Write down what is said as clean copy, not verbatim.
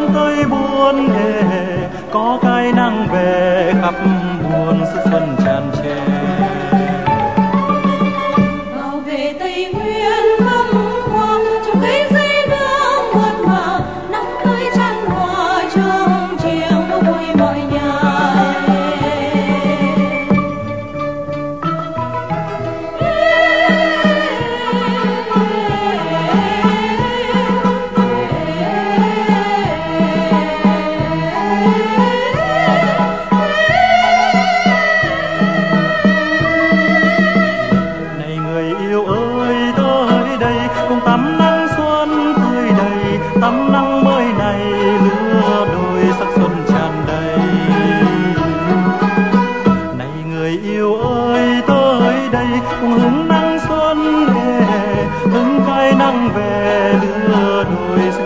xuân tới buồn có cái nắng về khắp buồn sức xuân tràn trề. Vào về Tây Nguyên thăm hoa trong cây dây nương muôn màu, năm tới chăn hoa trong chiều vui mọi nhà. Cùng tắm nắng xuân tươi đầy, tắm nắng mới này lứa đôi sắc xuân tràn đầy. Này người yêu ơi tới đây cùng hứng nắng xuân hứng cái nắng về lứa đôi.